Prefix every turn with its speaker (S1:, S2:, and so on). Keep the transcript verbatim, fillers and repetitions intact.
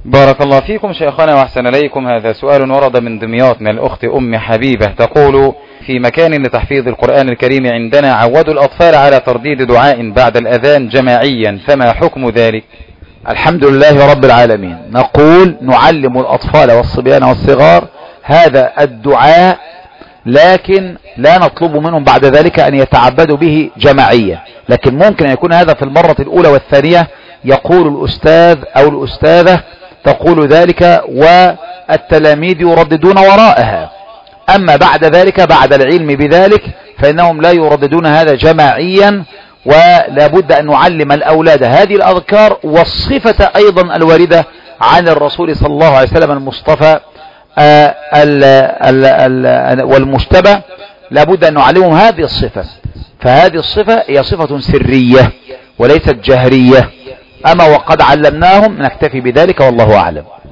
S1: بارك الله فيكم شيخنا وأحسن إليكم. هذا سؤال ورد من دمياط من الأخت أم حبيبة، تقول: في مكان لتحفيظ القرآن الكريم عندنا عودوا الأطفال على ترديد دعاء بعد الأذان جماعيا، فما حكم ذلك؟
S2: الحمد لله رب العالمين. نقول نعلم الأطفال والصبيان والصغار هذا الدعاء، لكن لا نطلب منهم بعد ذلك أن يتعبدوا به جماعيا، لكن ممكن أن يكون هذا في المرة الأولى والثانية، يقول الأستاذ أو الأستاذة تقول ذلك والتلاميذ يرددون وراءها. أما بعد ذلك بعد العلم بذلك فإنهم لا يرددون هذا جماعيا، ولا بد أن نعلم الأولاد هذه الأذكار والصفة أيضا الواردة عن الرسول صلى الله عليه وسلم المصطفى آه ال ال ال والمجتبى، لا بد أن نعلمهم هذه الصفة. فهذه الصفة هي صفة سرية وليست جهرية. أما وقد علمناهم نكتفي بذلك والله أعلم.